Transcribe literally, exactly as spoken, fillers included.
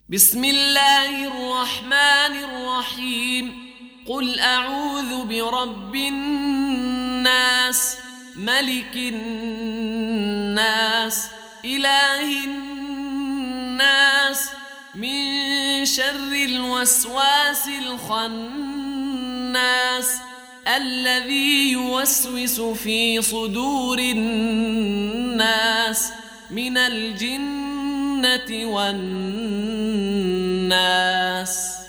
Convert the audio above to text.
بسم الله الرحمن الرحيم. قل أعوذ برب الناس، ملك الناس، إله الناس، من شر الوسواس الخناس الذي يوسوس في صدور الناس من الجنة والناس.